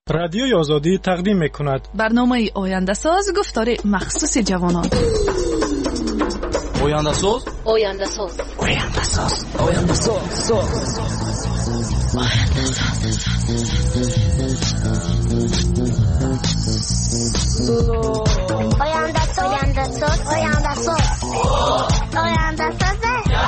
رادیوی آزادی تقدیم می‌کند برنامه آینده ساز گفتار مخصوص جوانان. آینده ساز آینده ساز آینده ساز آینده ساز آینده ساز آینده ساز آینده ساز آینده ساز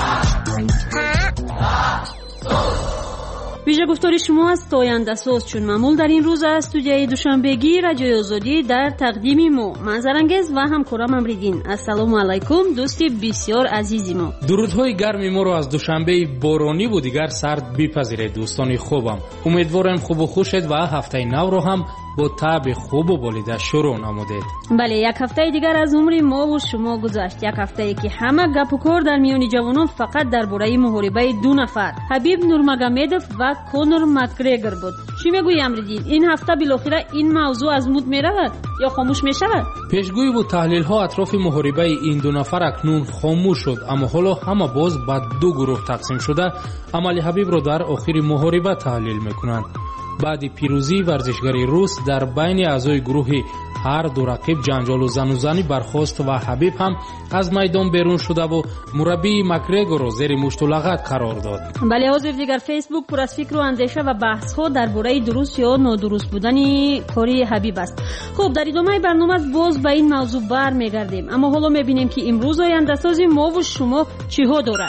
ویژه گفتاری شما است آینده ساز چون معمول در این روز استودیوی دوشنبگی رادیوی آزادی در تقدیم ما من زرنگز و همکارم امریدین. السلام علیکم دوستی بسیار عزیزی ما. درودهای گرمی ما رو از دوشنبه بارانی و دیگر سرد بپذیرید دوستان خوبم. امیدوارم خوب و خوشید و هفته نو رو هم با طعم خوب و بالیده شروع نمودید. بله، یک هفته دیگر از عمر ما و شما گذشت. یک هفته ای که همه گپ و کار در میان جوانان فقط درباره محاربه دو نفر حبیب نورمگامدوف و کونر مکگرگور بود. چی میگویی امریدین؟ این هفته بالاخره این موضوع از مد میرود یا خاموش میشود؟ پیشگویی و تحلیل ها اطراف محاربه این دو نفر اکنون خاموش شد، اما حالا همه باز به دو گروه تقسیم شده عمل حبیب را در آخر محاربه تحلیل میکنند. بعد پیروزی ورزشگری روس در بین اعضای گروه هر دو رقیب جنجال و زنی برخاست و حبیب هم از میدان بیرون شده و مربی مکگرگور را زیر مشت و لغت قرار داد. بله، حاضر دیگر فیسبوک پر از فکر و اندیشه و بحث ها درباره درست یا نادرست بودن کاری حبیب است. خب در ادامه برنامه باز به این موضوع برمیگردیم، اما حالا میبینیم که امروز آینده سازی ما و شما چی ها دارد.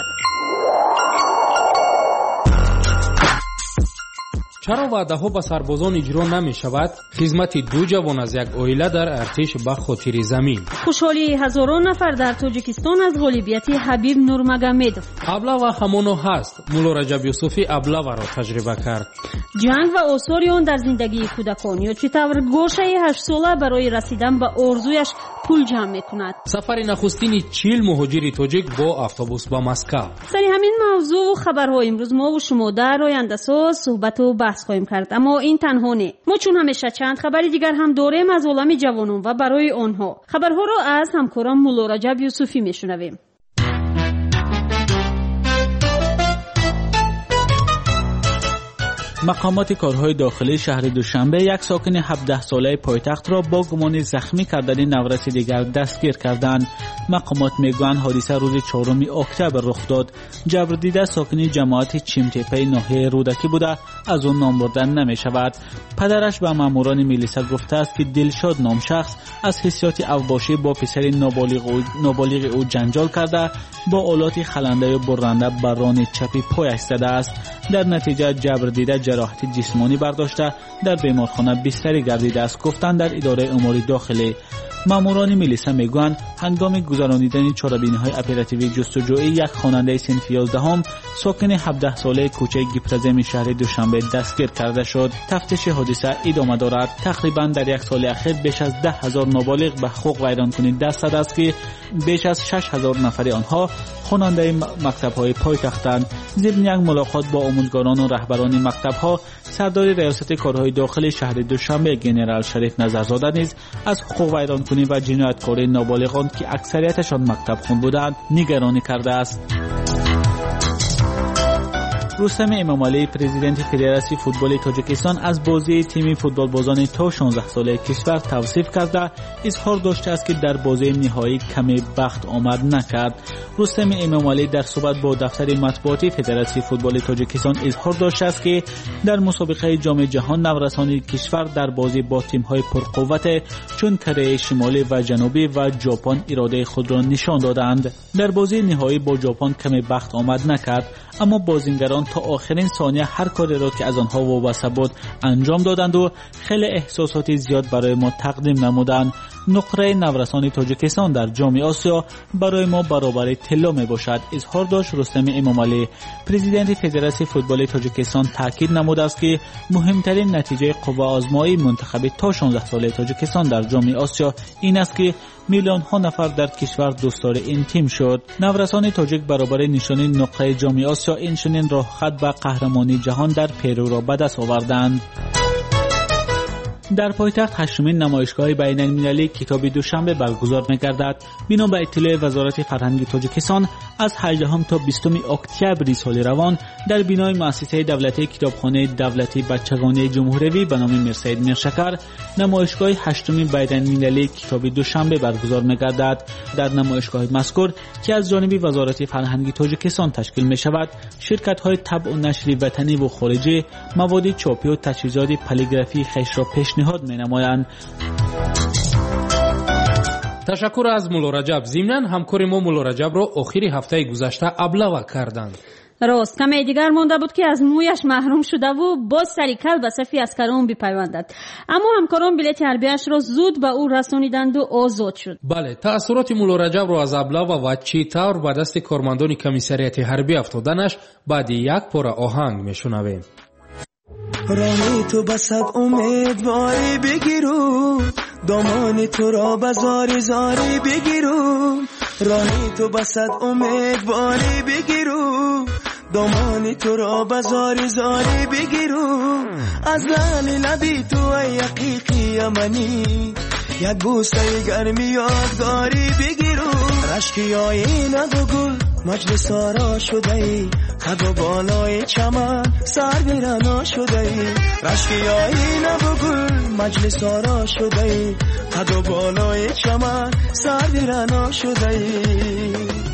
چرا وعده ها به سربازان اجرا نمی شود؟ خدمت دو جوان از یک عائله در ارتش به خاطر زمین. خوشحالی هزاران نفر در تاجیکستان از غالبیت حبیب نورمگامدوف. ابله همانو هست. مولا رجب یوسفی ابله را تجربه کرد. جنگ و آثار آن در زندگی کودکان یا چطور گوشه 8 ساله برای رسیدن به آرزویش پول جمع میکند. سفر نخستین 40 مهاجر تاجیک با اتوبوس به مسکو. سر همین موضوع و خبرها امروز ما و شما در آینده ساز صحبت و بحث خواهیم کرد، اما این تنها نه. ما چون همیشه چند خبر دیگر هم داریم از عالم جوانان و برای آنها. خبرها را از همکارم مولا رجب یوسفی میشنویم. مقامات کارهای داخلی شهر دوشنبه یک ساکن 17 ساله پایتخت را با گمان زخمی کردن نورس دیگر دستگیر کردند. مقامات میگویند حادثه روز 4 اکتبر رخ داد. جبر دیده ساکن جماعت چیمتپه ناحیه رودکی بوده، از آن نام بردن نمی شود. پدرش به ماموران میلیسا گفته است که دلشاد نام شخص از حسیات اوباشی با پسر نابالغ او جنجال کرده، با آلات خلنده و برنده بر ران چپی پایش زده است. در نتیجه جبر دیده جراحت جسمانی برداشته در بیمارخانه بستری گردیده است، گفتند در اداره امور داخلی. ماموران میلیسا میگویند هنگام گذرانیدن چاره‌بینی‌های اپراتیوی جستجویی یک خواننده صنف 11 ساکن 17 ساله کوچه گیپرزم شهر دوشنبه دستگیر کرده شد. تفتیش حادثه ادامه دارد. تقریبا در یک سال اخیر بیش از 10,000 نابالغ به حقوق ویرانکنی دست زده است که بیش از 6,000 نفر آنها خواننده مکتب‌های پایتختند. ضمن یک ملاقات با آموزگاران و رهبران مکتب‌ها، سردار ریاست کارهای داخلی شهر دوشنبه جنرال شریف نظرزاده نیز از حقوق ویرانکنی و جنایتکاری نابالغان که اکثریتشان مکتب خون بودند نگرانی کرده است. رستم امامعلی پرزیدنت فدراسیون فوتبال تاجیکستان از بازی تیم فوتبال بازان تا 16 ساله کشور توصیف کرده اظهار داشته است که در بازی نهایی کمی بخت آمد نکرد. رستم امامعلی در صحبت با دفتر مطبوعاتی فدراسیون فوتبال تاجیکستان اظهار داشته است که در مسابقه جام جهان نورسان کشور در بازی با تیم‌های پرقوت چون کره شمالی و جنوبی و ژاپن اراده خود را نشان دادند. در بازی نهایی با ژاپن کمی بخت آمد نکرد، اما بازیگران تا آخرین ثانیه هر کاری را که از آنها وابسته بود انجام دادند و خیلی احساساتی زیاد برای ما تقدیم نمودند. نقره نورسان تاجیکستان در جام آسیا برای ما برابر طلا می باشد، اظهار داشت رستم امامعلی. پرزیدنت فدراسیون فوتبال تاجیکستان تاکید نموده است که مهمترین نتیجه قوه آزمایی منتخب تا 16 ساله تاجیکستان در جام آسیا این است که میلیون ها نفر در کشور دوستدار این تیم شد. نورسان تاجیک برابر نشانی نقره جام آسیا این چنین راه خط به قهرمانی جهان در پیرو را به دست آوردند. در پایتخت هشتمین نمایشگاه بین‌المللی کتاب دوشنبه برگزار می‌گردد. بنا به اطلاع وزارت فرهنگ تاجیکستان از 18 تا 20 اکتبر سال روان در بینای مؤسسه دولتی کتابخانه دولتی بچگانه جمهوری به نام میرسید میرشکر نمایشگاه هشتمین بین‌المللی کتاب دوشنبه برگزار می‌گردد. در نمایشگاه مذکور که از جانب وزارت فرهنگ تاجیکستان تشکیل می‌شود، شرکت‌های طبع و نشر وطنی و خارجی مواد چاپی و تجهیزات پلیگرافی خیش را پیشنهاد می‌نمایند. تشکر از مولا رجب. ضمناً همکار ما مولا رجب را آخر هفته گذشته ابلغ کردند. راست کمی دیگر مونده بود که از مویش محروم شده و باز سریکل به صف عسکران بپیوندد، اما همکاران بلیط حربیش را زود به او رسانیدند و آزاد شد. بله، تأثیرات مولا رجب را از ابلغ و چطور به دست کارمندان کمیسریت حربی افتادنش بعد یک پاره آهنگ میشنویم. راهی تو بسد امیدواری بگیرو، دامانی تو را بزاری زاری بگیرو. راهی تو بسد امیدواری بگیرو، دامانی تو را بزاری زاری بگیرو. از لعل لبی تو ای حقیقی یمنی، یک بوسه گرمی یادگاری بگیرو. رشکی آینه و گل مجلس آرا شده ای، قد و بالای چمن سر بیرنا شده ای. رشکی آینه و گل مجلس آرا شده ای، قد و بالای چمن سر بیرنا شده ای.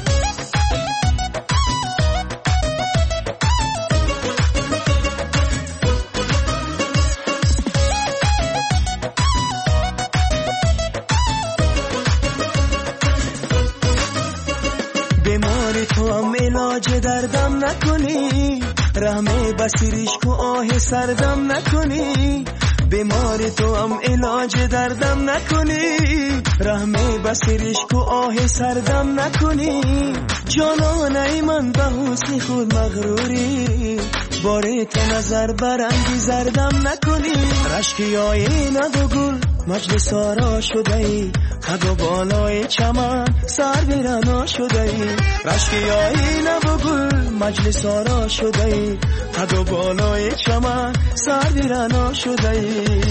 بیماری تو هم علاج دردم نکنی، رحمه بسیریش کو آه سردم نکنی. بیماری تو هم علاج دردم نکنی، رحمه بسیریش کو آه سردم نکنی. جانانه من به حسن خود مغروری، باری تو نظر برنگی زردم نکنی. رشکی آینه و گل مجلس آرا شده ای، قد و بالای چمن سر بیرنا شده ای. رشکی آینه و گل مجلس آرا شده ای، قد و بالای چمن سر بیرنا شده ای.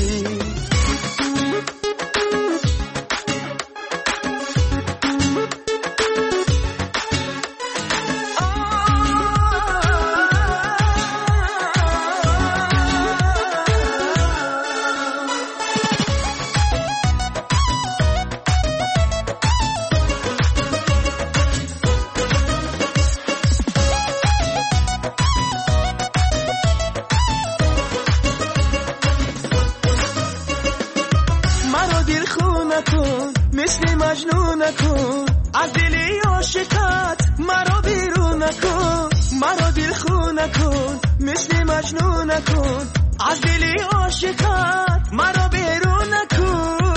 مثل مجنون نکن، از دلی عاشقت مرا بیرون نکن. مرا دل خون نکن، مثل مجنون نکن، از دلی عاشقت مرا بیرون نکن.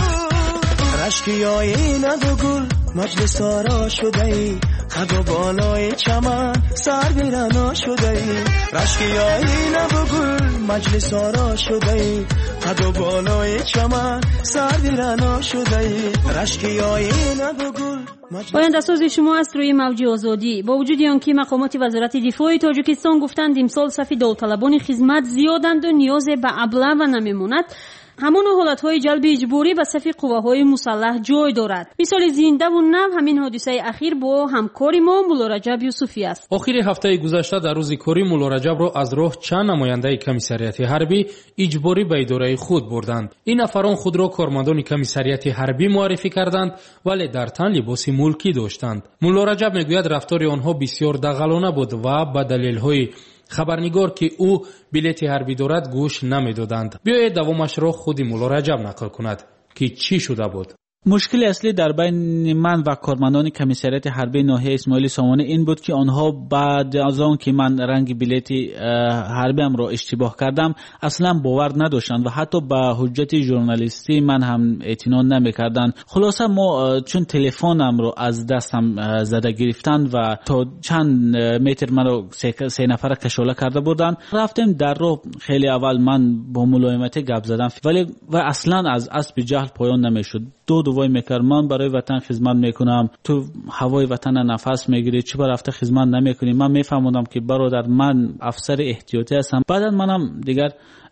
رشکی آینه و گل مجلس آرا شده ای، قد و بالای چمن سر بیرنا شده ای. رشکی آینه و گل مجلس آرا شده ای، قد و بالای چمن سر بیرنا شده ای. رشکی آینه و گل. پاینده ساز شما است روی موج آزادی. با وجود آنکه مقامات وزارت دفاع تاجیکستان گفتند امسال صف داوطلبان خدمت زیادند و نیاز به ابله و نمیماند، همان حالتهای جلب اجباری به صف قواهای مسلح جای دارد. مثال زنده و نو همین حادثه اخیر با همکار ما مولا رجب یوسفی است. آخر هفته گذشته در روز کاری مولا رجب را از راه چند نماینده کمیسریت حربی اجباری به اداره خود بردند. این نفران خود را کارمندان کمیسریت حربی معرفی کردند ولی در تن لباس ملکی داشتند. مولا رجب میگوید رفتار آنها بسیار دغلانه بود و به دلیل‌های خبرنگار که او بلیط حربی دارد گوش نمیدادند. بیایید دوامش را خود مولا رجب نقل کند که چی شده بود. مشکل اصلی در بین من و کارمندان کمیسریت حربی ناحیه اسماعیل سامانه این بود که آنها بعد از آن که من رنگ بلیط حربیم را اشتباه کردم اصلا باور نداشتند و حتی به حجت ژورنالیستی من هم اعتنا نمیکردند. خلاصه ما چون تلفنم را از دستم زده گرفتند و تا چند متر مرا سه نفر کشاله کرده بودند. رفتم در راه. خیلی اول من با ملایمت گپ زدم ولی و اصلا از اسب جهل پایان نمیشد. دو وای میکرد من برای وطن خدمت میکنم، تو هوای وطن نفس میگیری، چی برای رفته خدمت نمیکنی؟ من میفهمودم که برادر من افسر احتیاطی هستم. بعدا منم دیگر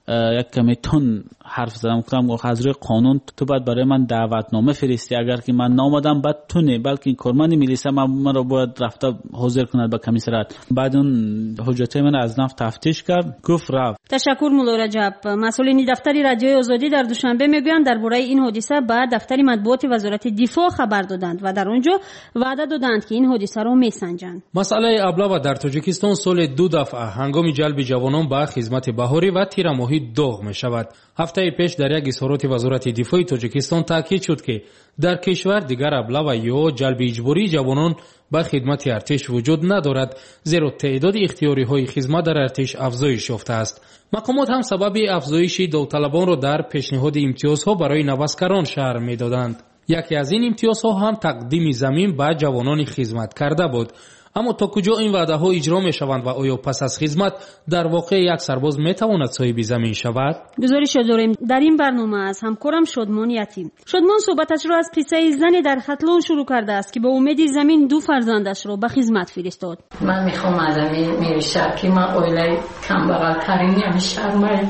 یک کمی تون حرف زدم، گفتم از روی قانون تو باید برای من دعوتنامه فرستی، اگر که من نامدم بعد تو نه بلکه این کارمند میلیسه من رو باید رفته حاضر کند به کمیسریات. بعد اون حجت من از نفت تفتیش کرد، گفت رفت. تشکر مولا رجب. مسئولین دفتر رادیوی آزادی در دوشنبه میگویند درباره این حادثه به دفتر مطبوعات وزارت دفاع خبر دادند و در اونجا وعده دادند که این حادثه رو میسنجند. مسئله ابله در تاجیکستان سال 2 دفعه هنگام جلب جوانان به خدمت بهاری و تیرماهی داغ می شود. هفته پیش در یک اظهارات وزارت دفاع تاجیکستان تاکید شد که در کشور دیگر ابله و یا جلب اجباری جوانان به خدمت ارتش وجود ندارد، زیرا تعداد اختیاری های خدمت در ارتش افزایش یافته است. مقامات هم سبب افزایش داوطلبان را در پیشنهاد امتیازها برای نوسکران شرح می‌دادند. یکی از این امتیازها هم تقدیم زمین به جوانان خدمت کرده بود. اما تا کجا این وعده ها اجرا می شوند و آیا پس از خدمت در واقع یک سرباز می تواند صاحب زمین شود؟ گزارش داریم در این برنامه از همکارم شادمان یتیم. شادمان صحبتش را از قصه زن در ختلون شروع کرده است که به امید زمین 2 فرزندش را به خدمت فرستاد. من میخوام از این شهر که من اویله کم بغل ترینی هم شهر من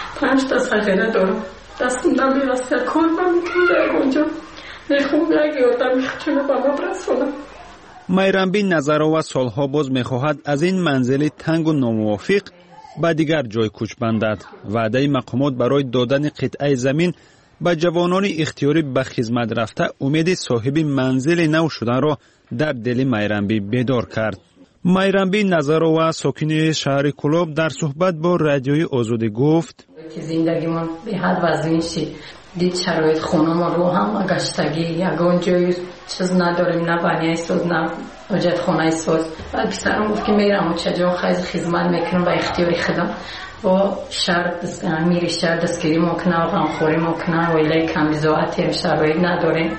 5 تا سجله دارم، دستم نمیرسه کار نمیکنم اونجا، میخوام یک آدم چونه با ما برسونم. میرنبی نظرآوا سالها باز میخواهد از این منزل تنگ و ناموافق به دیگر جای کوچ بندد. وعده مقامات برای دادن قطعه زمین به جوانان اختیاری به خدمت رفته امید صاحب منزل نو شدن را در دل میرنبی بیدار کرد. میرنبی نظرآوا ساکن شهر کلاب در صحبت با رادیوی آزادی گفت زندگیمون به حد وزین شد، دید شرایط خونه ما رو هم گشتگی یگان جای چیز نداریم، نه بنیه ساز نه حاجت خانه ساز. بعد پسرم گفت که میرم و چجا خدمت میکنم به اختیاری خودم با شهر میری شهر دستگیری مکنه و غمخوری مکنه و ایله کمیزاعتی شرایط نداریم.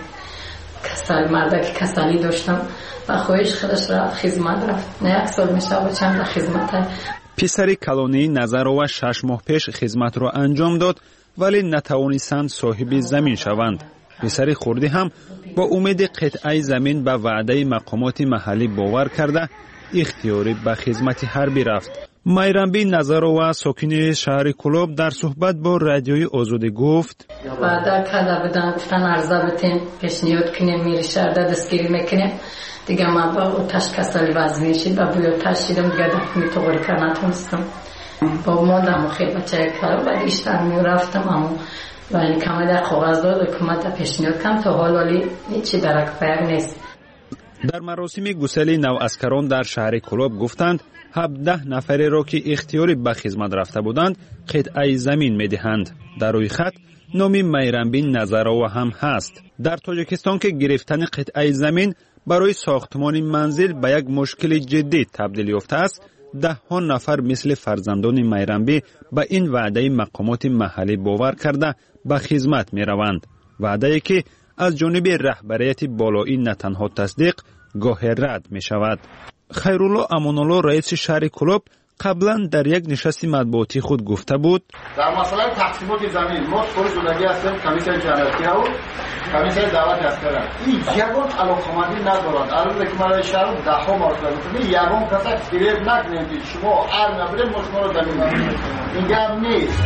کسل مرده که کسلی داشتم و خواهش خودش را خدمت رفت، نه 1 سال میشه و چند را خدمت. پسری کلونی نظرآوا 6 ماه پیش خدمت را انجام داد ولی نتوانستند صاحب زمین شوند. پسر خردی هم با امید قطعه زمین به وعده مقامات محلی باور کرده اختیاری به خدمت حربی رفت. میرنبی نظرآوا ساکن شهر کلاب در صحبت با رادیوی آزادی گفت وعده کرده بودن گفتن عرضه بتین پیشنهاد کنیم میری شهر دستگیری میکنیم دیگه. من با آتش کسلی وزنی شد و بوی آتش شدم دیگه دفعه میتوغری که نتونستم با مادم و خیلی بچه کرد. بعد ایشتر میرفتم اما و این کمه در کاغذ داد حکومت پیشنهاد کم تا حال ولی هیچی درک پیر نیست. در مراسم گسیل نواسکران در شهر کلاب گفتند 17 نفری را که اختیاری به خدمت رفته بودند قطعه زمین میدهند. در روی خط نام میرنبی نظرآوا هم هست. در تاجیکستان که گرفتن قطعه زمین برای ساختمان منزل به یک مشکل جدی تبدیل یافته است، 10 نفر مثل فرزندان میرنبی به این وعده مقامات محلی باور کرده به خدمت می روند. وعده که از جانب رهبریت بالایی نه تنها تصدیق گاهی رد می شود. خیرالله امان‌الله رئیس شهر کلاب قبلا در یک نشست مطبوعاتی خود گفته بود در مسئله تقسیمات زمین ما خود زندگی هستیم کمیسیون جنرالتی و کمیسیون دعوت هستیم. این یگان علاقمندی ندارد. الان که ما شهر 10 مرتبه گفتم یگان کسی گریب نکنید شما هر نبرید ما شما رو زمین میدید. این گپ نیست.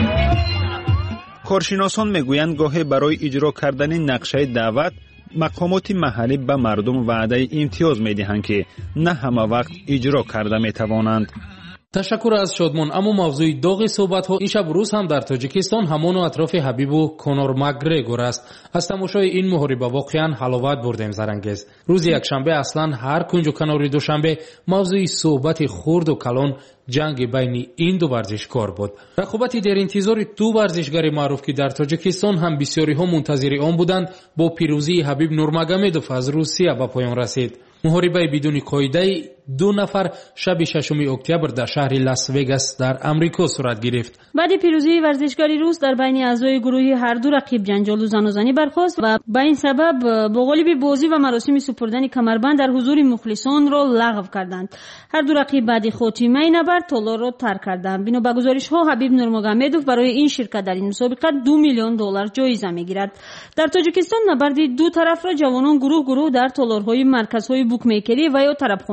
کارشناسان میگویند گاهی برای اجرا کردن نقشه دعوت مقامات محلی به مردم وعده امتیاز میدهند که نه همه وقت اجرا کرده میتوانند. تشکر از شادمان. اما موضوع داغ صحبت ها این شب روز هم در تاجیکستان همان اطراف حبیب و کنور مکگرگور است. از تماشای این محاربه واقعا حلاوت بردیم زرانگیز. روز یکشنبه اصلا هر کنج و کنار دوشنبه موضوع صحبت خرد و کلان جنگ بین این دو ورزشکار بود. رقابتی در انتظار 2 ورزشکار معروف که در تاجیکستان هم بسیاری ها منتظر آن بودند با پیروزی حبیب نورمگامدوف از روسیه به پایان رسید. محاربه بدون قاعده 2 نفر شب 6 اکتبر در شهر لاس وگاس در امریکا صورت گرفت. بعد پیروزی ورزشکاری روس در بین اعضای گروهی هر دو رقیب جنجال و زن و زنی برخاست و به این سبب با قالب بازی و مراسم سپردن کمربند در حضور مخلصان را لغو کردند. هر دو رقیب بعد خاتمه نبرد تالار را ترک کردند. بنا به گزارش ها حبیب نورمگامدوف برای این شرکت در این مسابقه $2 میلیون جایزه میگیرد. در تاجیکستان نبرد 2 طرف را جوانان گروه در تالارهای مرکزهای بوکمیکری و یا طربخانه و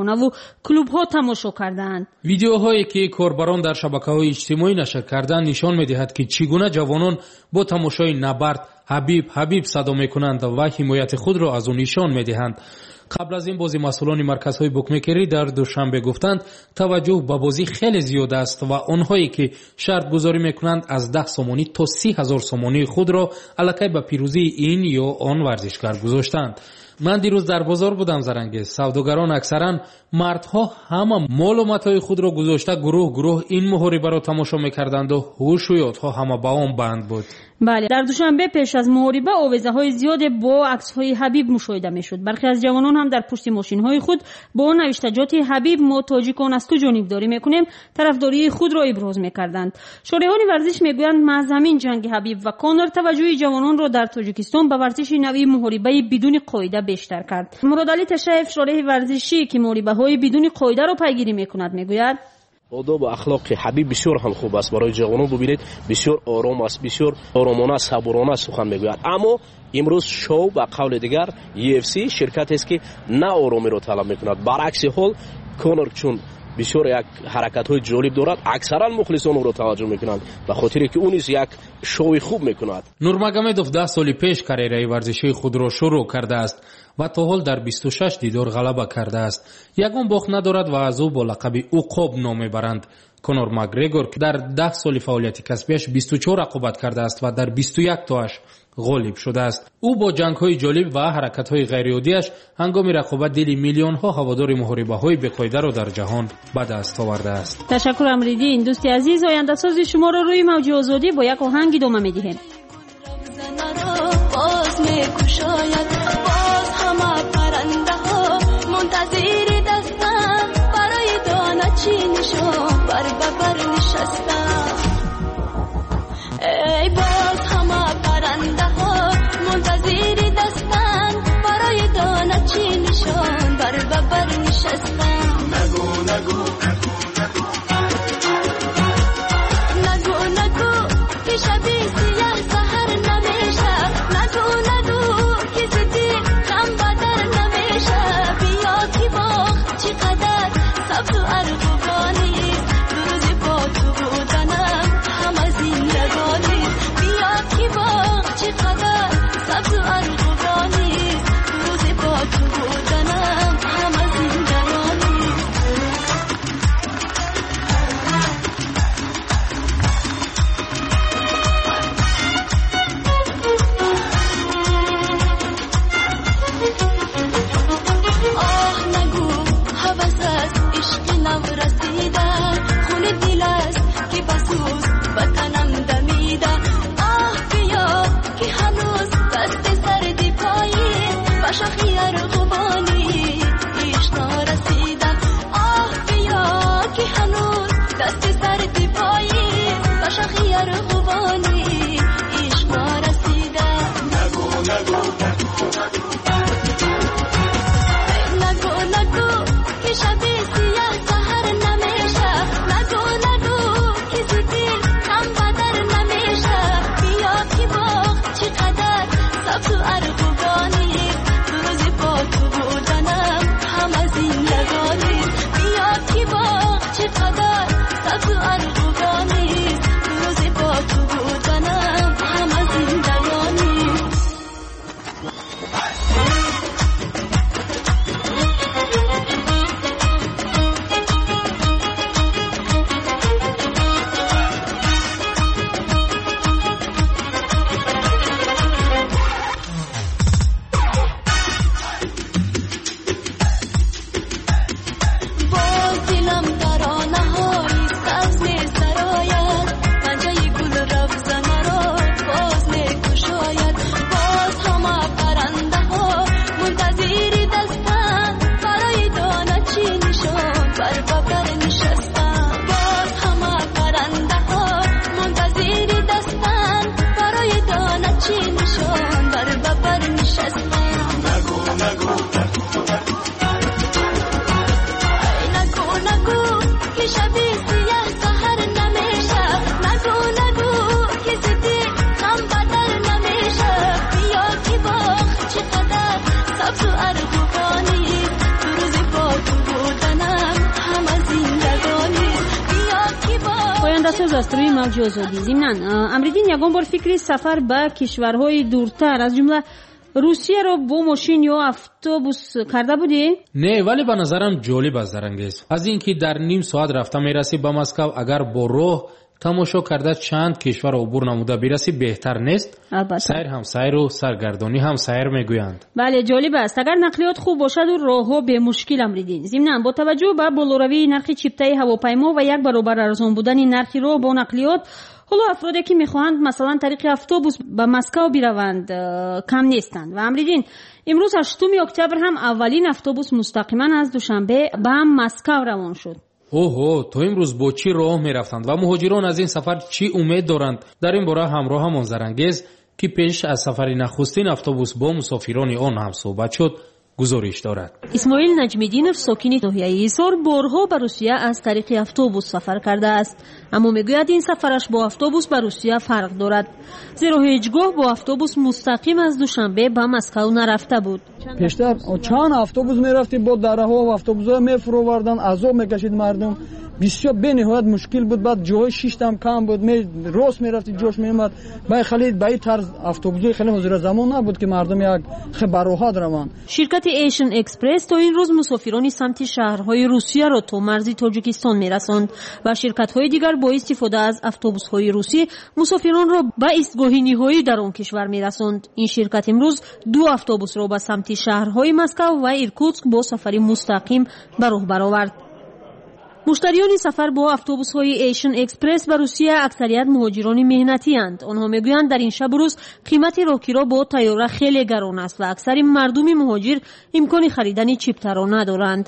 клубҳо тамошо карданд. видеоҳое ки корбарон дар шабакаҳои иҷтимоӣ нашр карданд нишон медиҳад ки чӣ гуна ҷавонон бо тамошои набард ҳабиб садо мекунанд ва ҳимояти худро аз ӯ нишон медиҳанд. қабл аз ин бозӣ масъулони марказҳои букмекерӣ дар душанбе гуфтанд таваҷҷӯҳ ба бозӣ хеле зиёд аст ва онҳое ки шартгузорӣ мекунанд аз 10 сомонӣ то 30,000 сомонии худро аллакай ба пирӯзии ин ё он варзишгар гузоштанд. ман дирӯз дар бозор будам зарангез. савдогарон аксаран мардҳо ҳама молу матои худро гузошта гурӯҳ ин муҳорибаро тамошо мекарданду ҳушу ёдҳо ҳама ба он банд буд. бале, дар душанбе пеш аз муҳориба овезаҳои зиёде бо аксҳои ҳабиб мушоҳида мешуд. бархе аз ҷавонон ҳам дар пушти мошинҳои худ бо навиштаҷоти ҳабиб мо тоҷикон аз ту ҷонибдорӣ мекунем тарафдории худро иброз мекарданд. шориҳони варзиш мегӯянд маҳз ҳамин ҷанги ҳабиб ва конор таваҷҷӯҳи ҷавононро дар тоҷикистон ба варзиши навъи муҳорибаи бидуни қоида бештар кард. муродали ташаев шориҳи варзишӣ ки муҳорибаҳои бидуни қоидаро пайгирӣ мекунад мегӯяд آداب و اخلاق حبیب بسیار هم خوب است برای جوانان. ببینید بسیار آرام است، بسیار آرامانه صبورانه سخن میگوید. اما امروز شو و قول دیگر UFC شرکت است که نه آرامی را طلب میکند. برعکس حال کانر چون بسیار یک حرکت های جالب دارد اکثرا مخلصان او را توجه میکنند به خاطر که اون نیز یک شوی خوب میکند. نورمагомедов 10 соли пеш карьераи варзишии худро шурӯъ кардааст ва то ҳол дар 26 дидор ғалаба кардааст. ягон бохт надорад ва аз ӯ бо лақаби уқоб ном мебаранд. конор макгрегор дар 10 соли фаъолияти касбиаш 24 рақобат кардааст ва дар 21 тоаш ғолиб шудааст. ӯ бо ҷангҳои ҷолиб ва ҳаракатҳои ғайриоддиаш ҳангоми рақобат дили миллионҳо ҳаводори муҳорибаҳои беқоидаро дар ҷаҳон ба даст овардааст. ташаккур амридин. дӯсти азиз, ояндасози шуморо рӯи мавҷи озодӣ бо як оҳанг идома медиҳем. باز می‌کشاید باز همه پرنده ها منتظر دستن برای دانه چینشان بر ببر نشستن. ای باز همه پرنده ها منتظر دستن برای دانه چینشان بر ببر نشستن. نگو نگو نگو نگو که شبی سیاه سحر نمیشه. نگو نگو که زدی غم بدر نمیشه. بیا که باغ چقدر سبز و ارغوانی روز با تو بودنم همه زندگانی. بیا که باغ چقدر سبز و ارغوانی روز با تو بودنم همه زندگانی. سبز و ارغوانی روز با تو بودنم از روی موج آزادی. ضمناً امریدین یگان بار فکری سفر به کشورهای دورتر از جمله روسیه رو با ماشین یا اتوبوس کرده بودی؟ نه، ولی به نظرم جالب است درانگیز. از اینکه در نیم ساعت رفته میرسی به مسکو، اگر با راه تماشا کرده چند کشور عبور نموده برسی بهتر نیست؟ البته. سیر هم سیر و سرگردانی هم سیر میگویند. بله جالب است. اگر نقلیات خوب باشد و راهها به مشکل امریدین. ضمناً با توجه به بالاروی نرخ چیپتای هواپیما و یک برابر ارزان بودن نرخ راه با نقلیات، حالا افرادی که میخواهند مثلا طریق اتوبوس به مسکو بروند کم نیستند و امریدین امروز 8 اکتبر هم اولین اتوبوس مستقیما از دوشنبه به مسکو روان شد. اوه، تو امروز با چی راه میرفتند و مهاجران از این سفر چی امید دارند؟ در این باره همراه منظرانگیز که پیش از سفر نخستین اتوبوس با مسافران آن هم صحبت شد گزارش دارد. اسماعیل نجمیدینов ساکن ناحیه ایصار بارها به روسیه از طریق اتوبوس سفر کرده است، اما میگوید این سفرش با اتوبوس به روسیه فرق دارد، زیرا هیچگاه با اتوبوس مستقیم از دوشنبه به مسکو نرفته بود. پیشتر چند اتوبوس میرفتیم با دره ها و اتوبوس‌ها میفروردن، عذاب میکشید مردم، بسیار به نهایت مشکل بود. بعد جای شیشت هم کم بود، راست میرفتید جوش میومد. با خیلی به این طرز اتوبوس‌های خیلی حاضر زمان نبود که مردم یک خبروها روان. شرکت ایشن اکسپرس تا این روز مسافران سمت شهرهای روسیه را تا مرز تاجیکستان میرساند و شرکت‌های دیگر با استفاده از اتوبوس‌های روسی مسافران را به ایستگاه نهایی در آن کشور میرساند. این شرکت امروز 2 اتوبوس را به سمت شهرهای مسکو و ایرکوتسک با سفری مستقیم به راه برآورد. مشتریان سفر با اتوبوس‌های ایشن اکسپرس به روسیه اکثریت مهاجران مهنتی اند. آنها میگویند در این شب و روز قیمت راکیرا با طیاره خیلی گران است و اکثر مردم مهاجر امکان خریدن چیپتر را ندارند.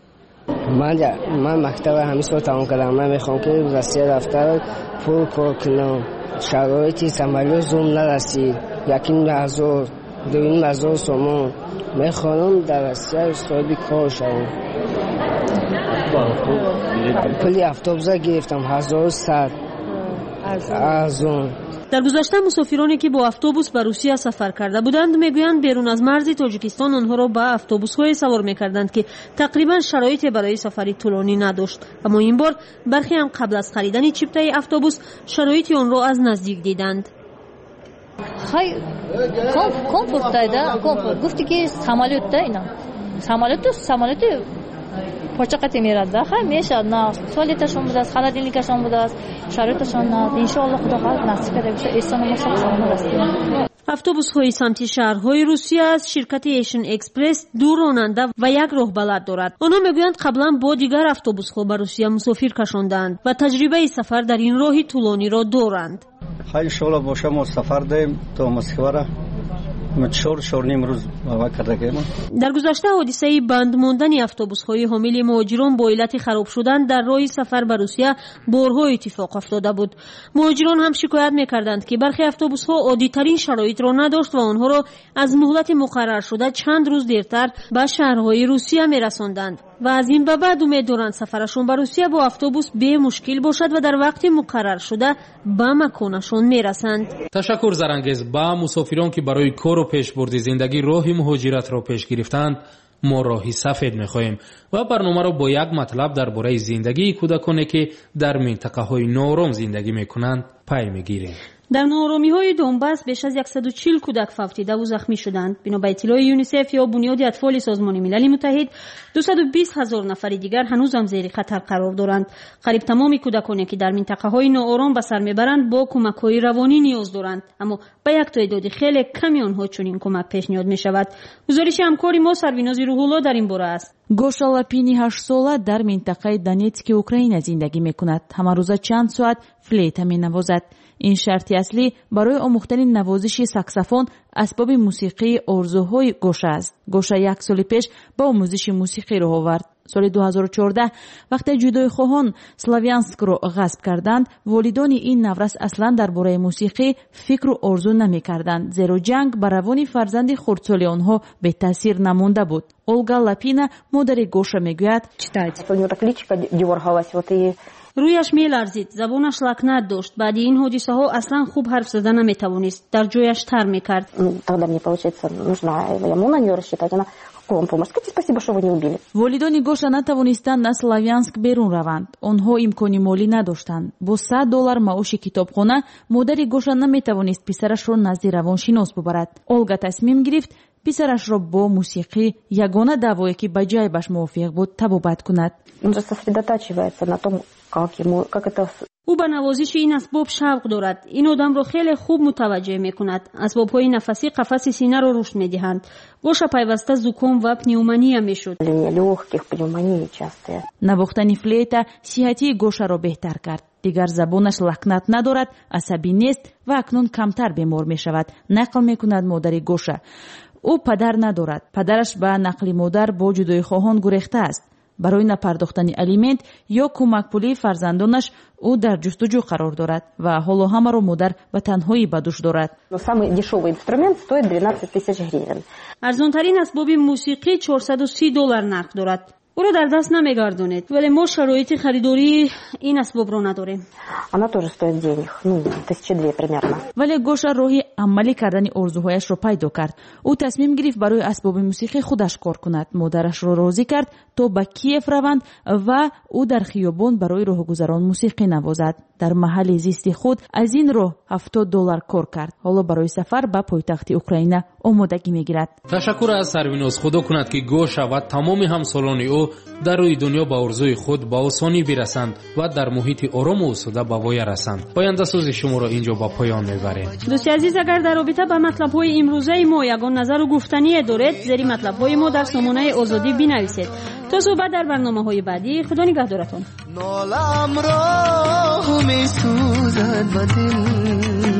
من مکتب همین سال تمام کردم. من میخوام که روسیه رفتن پر کنم. شرایطی سمالیو زوم نرسید. یکین 1000 دوین 1000 سومون میخوام در روسیه صاحب کار شوم. پلی اتوبوس گرفتم 1100 از اون. در گذشته مسافرانی که با اتوبوس به روسیه سفر کرده بودند میگویند بیرون از مرز تاجیکستان آنها را به اتوبوس‌های سوار می‌کردند که تقریبا شرایط برای سفری طولانی نداشت، اما این بار برخی هم قبل از خریدن چیپتای اتوبوس شرایط آن را از نزدیک دیدند. خیلی کامفورت داده، کامفورت گفتی که سمالوت اینا سمالوت پرچقتی میرد خیلی میشد نه سوالیتشون بود است خلدینیکشون بود است شرایطشون نه انشالله خدا خالق نصیب کرده بشه ایستان ما سلام رسید. اتوبوس‌های سمت شهرهای روسیه از شرکت ایشن اکسپرس 2 راننده و 1 راهبلد دارد. آنها میگویند قبلا با دیگر اتوبوس‌ها به روسیه مسافر کشاندند و تجربه سفر در این راه طولانی را دارند. خیلی شغل باشه ما سفر داریم تا مسکو را نیم روز در گذشته حادثه بند ماندن اتوبوس‌های حامل مهاجران با علت خراب شدن در راه سفر به روسیه بارها اتفاق افتاده بود. مهاجران هم شکایت می‌کردند که برخی اتوبوس‌ها عادی‌ترین شرایط را نداشت و آنها را از مهلت مقرر شده چند روز دیرتر به شهرهای روسیه می‌رساندند و از این به بعد امید دارند سفرشون به روسیه با اتوبوس به مشکل باشد و در وقت مقرر شده به مکانشون میرسند. تشکر زرانگیز. با مسافران که برای کار و پیشبرد زندگی راه مهاجرت را پیش گرفتند ما راهی سفید می‌خواهیم و برنامه را با یک مطلب درباره زندگی کودکانی که در منطقه‌های ناآرام زندگی می‌کنند پی می‌گیریم. در ناآرامی‌های دونباس بیش از 140 کودک فوتیده و زخمی شدند. بنا به اطلاع یونیسف یا بنیاد اطفال سازمان ملل متحد 220,000 نفر دیگر هنوز هم زیر خطر قرار دارند. قریب تمام کودکانی که در منطقه‌های ناآرام به سر میبرند با کمک‌های روانی نیاز دارند، اما به یک تعداد خیلی کمی آنها چنین کمک پیشنهاد می‌شود. گزارش همکار ما سرویناز روح‌الله در این باره است. گوشا لاپینی 8 ساله در منطقه دونتسک اوکراین زندگی می‌کند. همه روز چند ساعت فلیت می‌نوازد. این شرطی اصلی برای آموختن نوازش ساکسافون اسباب موسیقی آرزوهای گوشا است. گوشا 1 سال پیش با آموزش موسیقی راه آورد. سال 2014 وقتی جودای خواهان سلاویانسک را غصب کردند، والدان این نورس اصلا درباره موسیقی فکر و آرزو نمی‌کردند، زیرا جنگ بر روان فرزند خردسال آنها به تاثیر نمانده بود. اولگا لاپینا مادر گوشا میگوید رویش میلرزید، زبانش لکنت داشت. بعد این حادثه ها اصلا خوب حرف زدن نمیتوانست. در جایش تر میکرد. Тогда мне, получается, нужно ему на нее рассчитать. Она вам помощь. Скажите спасибо, что вы не убили. волидони гоша натавонистанд аз славянск берун раванд. онҳо имкони молӣ надоштанд. бо $100 маоши китобхона модари гоша наметавонист писарашро назди равоншинос бубарад. олга тасмим гирифт писарашро бо мусиқӣ ягона даъвое ки ба ҷайбаш мувофиқ буд табобат кунад. Он же сосредотачивается на том, как это. او به نوازش این اسباب شوق دارد. این آدم را خیلی خوب متوجه میکند. اسباب‌های نفسی قفس سینه را رشد میدهند. گوشه پیوسته زکام و پنیومانی میشد. نواختن فلیتا صحتی گوشه را بهتر کرد. دیگر زبانش لکنت ندارد، عصبی نیست و اکنون کمتر بیمار میشود. نقل میکند مادر گوشه. او پدر ندارد. پدرش به نقل مادر با جدایی خواهان گریخته است. برای نپرداختن الیمنت یا کمک پولی فرزندانش او در جستجو قرار دارد و حالا همه را مادر و تنهایی به دوش دارد. Самый дешевый инструмент стоит 12 000 гривен. ارزانترین اسباب موسیقی $430 نرخ دارد. او را در دست نمیگردانید، ولی ما شرایط خریداری این اسباب را نداریم. Она тоже стоит денег, 1200 примерно. ولی گوشه راهی عملی کردن آرزوهایش را پیدا کرد. او تصمیم گرفت برای اسباب موسیقی خودش کار کند. مادرش را راضی کرد تا به کیف روند و او در خیابان برای راهگذران موسیقی نوازد. در محل زیست خود از این راه $70 کار کرد. حالا برای سفر به پایتخت اوکراین آمادگی میگیرد. تشکر از سرویناز. خدا کند که گوشه و تمام همسالان او در روی دنیا به آرزوی خود با آسانی برسند و در محیط آرام و آسوده به وای رسند. پاینده سوز شما را اینجا با پایان میبریم. دوستی عزیز، اگر در رابطه با مطلب‌های امروزه ما یگان نظر و گفتنی دارید، زیر مطلب‌های ما در سامانه آزادی بنویسید. تا صحبت در برنامه‌های بعدی. خدا نگهدارتون. نالم را می‌سوزد به دل،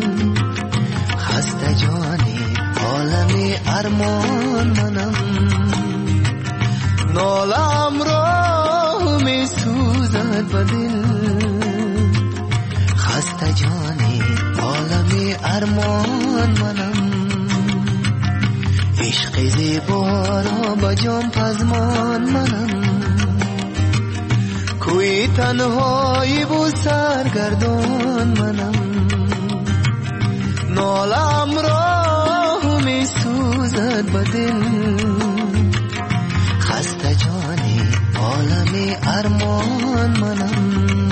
خسته جانی عالم ارمان منم. نالم را می‌سوزد به دل، خسته جانی عالم ارمان منم. عشق زیبا را با جان پزمان منم. کوی تنهایی و سرگردان منم. نالم را می سوزد به دل، خسته جانی عالم ارمان منم.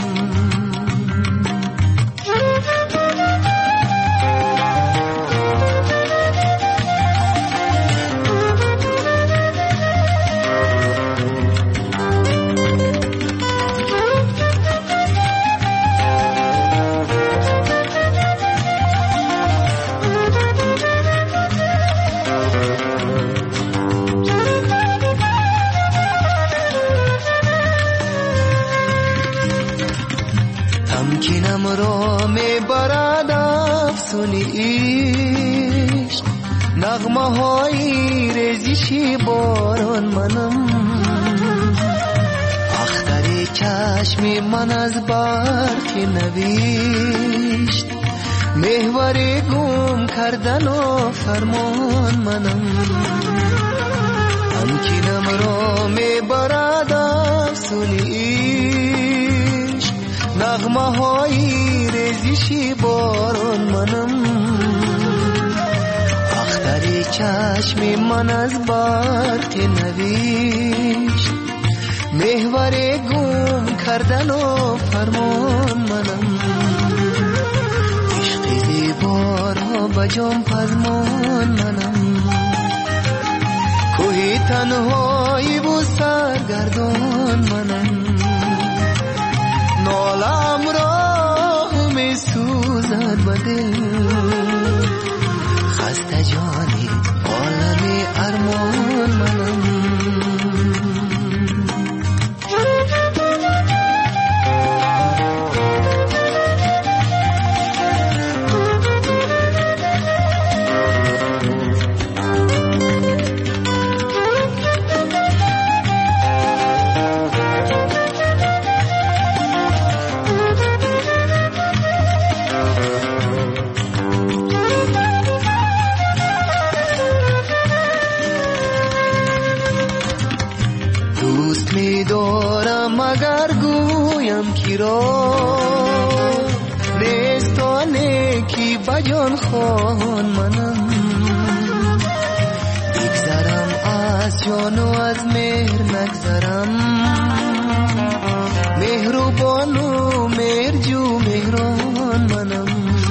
تمکینم را میبرد افسون عشق، نغمه های ریزشی باران منم. اختر چشم من از برق نوشت، محور گم کردن و فرمان منم. تمکینم را میبرد افسون عشق، نغمه های ریزشی باران منم. اختر چشم من از برق نوشت، محور گم کردن و فرمان منم. عشق زیبا را به جان پزمان منم. کوه تنهایی و سرگردان منم. نالم را می سوزد به دل، خسته جانی عالم ارمان منم. کی را نیستانه کی بجان خان منم بگذرم از جان و از مهر نگذرم مهربان و مهرجو مهران منم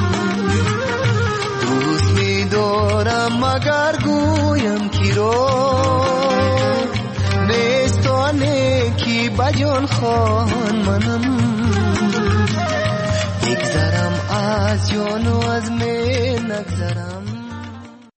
دوست می دارم مگر گویم کی را نیستانه کی بجان خان منم بگذرم از جان و از مهر نگذرم